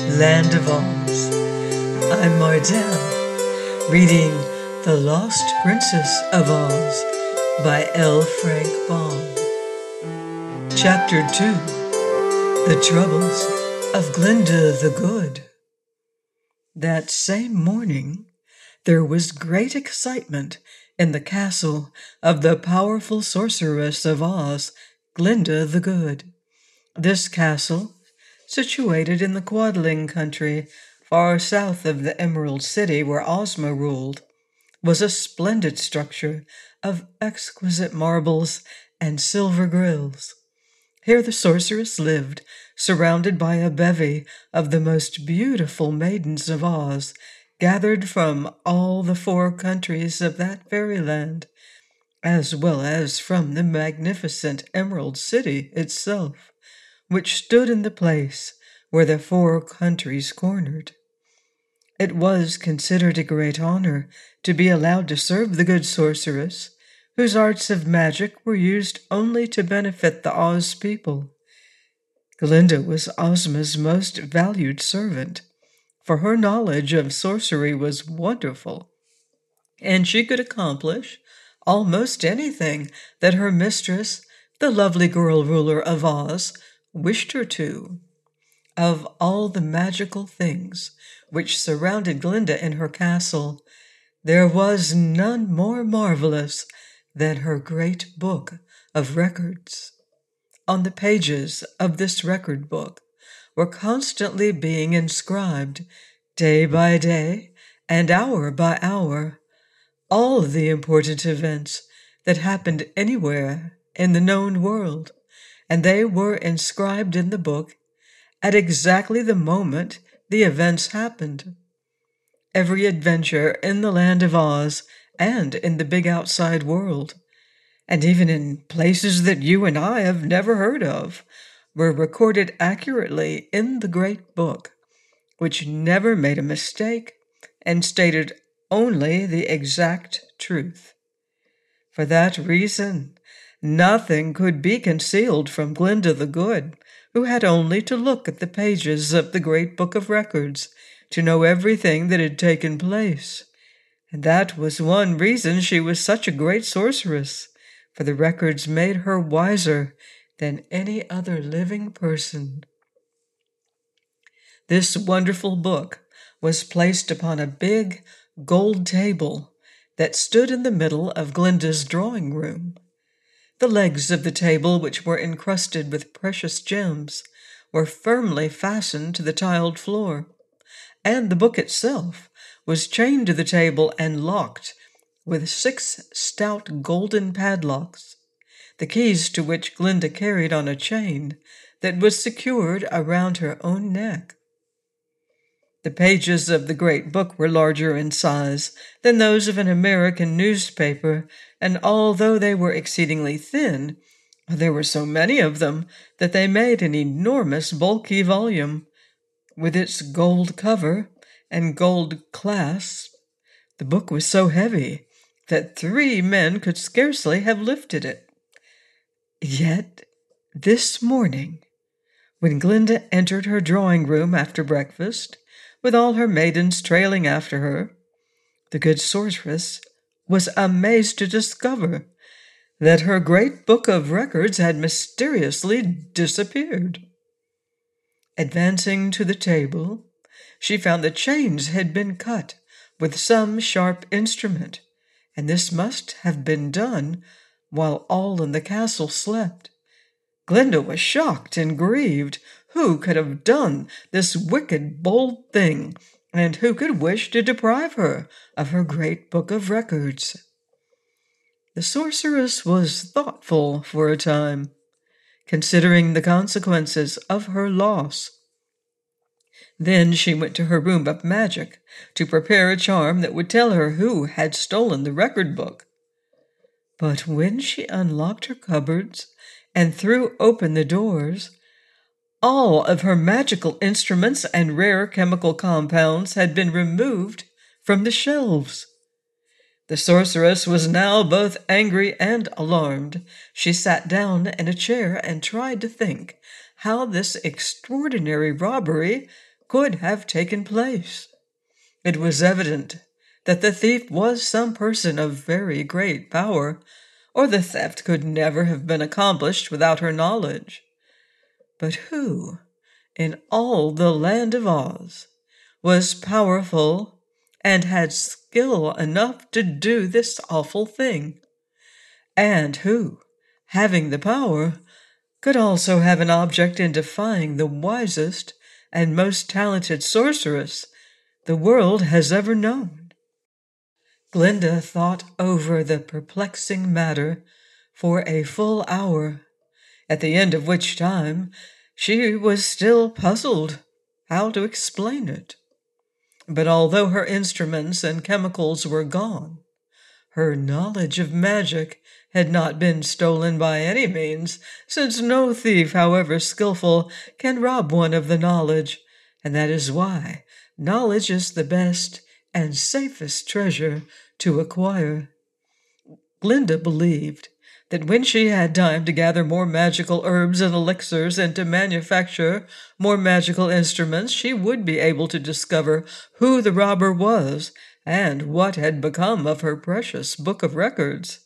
Land of Oz. I'm Mardell, reading The Lost Princess of Oz by L. Frank Baum. Chapter 2. The Troubles of Glinda the Good. That same morning, there was great excitement in the castle of the powerful sorceress of Oz, Glinda the Good. This castle, situated in the Quadling country, far south of the Emerald City where Ozma ruled, was a splendid structure of exquisite marbles and silver grills. Here the sorceress lived, surrounded by a bevy of the most beautiful maidens of Oz, gathered from all the 4 countries of that fairyland, as well as from the magnificent Emerald City itself, which stood in the place where the 4 countries cornered. It was considered a great honor to be allowed to serve the good sorceress, whose arts of magic were used only to benefit the Oz people. Glinda was Ozma's most valued servant, for her knowledge of sorcery was wonderful, and she could accomplish almost anything that her mistress, the lovely girl ruler of Oz, wished her to. Of all the magical things which surrounded Glinda in her castle, there was none more marvelous than her great book of records. On the pages of this record book were constantly being inscribed, day by day and hour by hour, all the important events that happened anywhere in the known world, and they were inscribed in the book at exactly the moment the events happened. Every adventure in the land of Oz and in the big outside world, and even in places that you and I have never heard of, were recorded accurately in the great book, which never made a mistake and stated only the exact truth. For that reason, nothing could be concealed from Glinda the Good, who had only to look at the pages of the Great Book of Records to know everything that had taken place. And that was one reason she was such a great sorceress, for the records made her wiser than any other living person. This wonderful book was placed upon a big gold table that stood in the middle of Glinda's drawing room. The legs of the table, which were encrusted with precious gems, were firmly fastened to the tiled floor, and the book itself was chained to the table and locked with 6 stout golden padlocks, the keys to which Glinda carried on a chain that was secured around her own neck. The pages of the great book were larger in size than those of an American newspaper, and although they were exceedingly thin, there were so many of them that they made an enormous bulky volume. With its gold cover and gold clasp, the book was so heavy that 3 men could scarcely have lifted it. Yet, this morning, when Glinda entered her drawing room after breakfast, with all her maidens trailing after her, the good sorceress was amazed to discover that her great book of records had mysteriously disappeared. Advancing to the table, she found the chains had been cut with some sharp instrument, and this must have been done while all in the castle slept. Glinda was shocked and grieved. Who could have done this wicked, bold thing, and who could wish to deprive her of her great book of records? The sorceress was thoughtful for a time, considering the consequences of her loss. Then she went to her room of magic to prepare a charm that would tell her who had stolen the record book. But when she unlocked her cupboards and threw open the doors, all of her magical instruments and rare chemical compounds had been removed from the shelves. The sorceress was now both angry and alarmed. She sat down in a chair and tried to think how this extraordinary robbery could have taken place. It was evident that the thief was some person of very great power, or the theft could never have been accomplished without her knowledge. But who, in all the land of Oz, was powerful and had skill enough to do this awful thing? And who, having the power, could also have an object in defying the wisest and most talented sorceress the world has ever known? Glinda thought over the perplexing matter for a full hour, at the end of which time she was still puzzled how to explain it. But although her instruments and chemicals were gone, her knowledge of magic had not been stolen by any means, since no thief, however skillful, can rob one of the knowledge, and that is why knowledge is the best and safest treasure to acquire. Glinda believed that when she had time to gather more magical herbs and elixirs and to manufacture more magical instruments, she would be able to discover who the robber was and what had become of her precious book of records.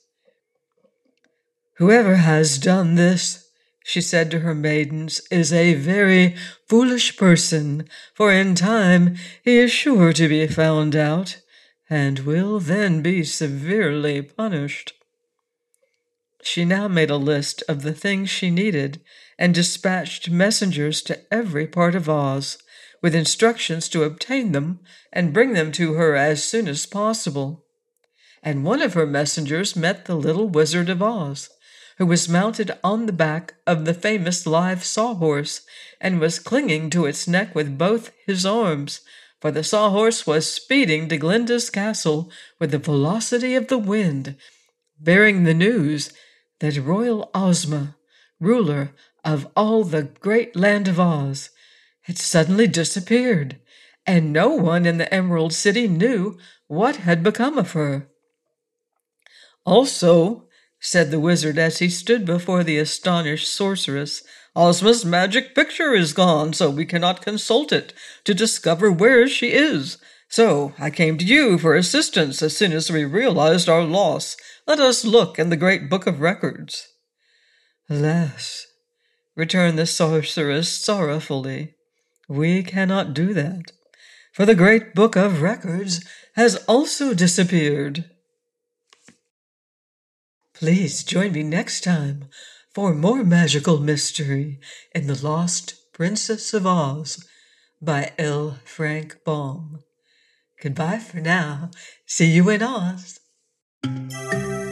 "Whoever has done this," she said to her maidens, "is a very foolish person, for in time he is sure to be found out, and will then be severely punished." She now made a list of the things she needed and dispatched messengers to every part of Oz, with instructions to obtain them and bring them to her as soon as possible. And one of her messengers met the little Wizard of Oz, who was mounted on the back of the famous live sawhorse and was clinging to its neck with both his arms, for the sawhorse was speeding to Glinda's castle with the velocity of the wind, bearing the news that Royal Ozma, ruler of all the great land of Oz, had suddenly disappeared, and no one in the Emerald City knew what had become of her. "Also," said the wizard as he stood before the astonished sorceress, "Ozma's magic picture is gone, so we cannot consult it to discover where she is. So I came to you for assistance as soon as we realized our loss. Let us look in the Great Book of Records." "Alas," returned the sorceress sorrowfully, "we cannot do that, for the Great Book of Records has also disappeared." Please join me next time for more magical mystery in The Lost Princess of Oz by L. Frank Baum. Goodbye for now. See you in Oz.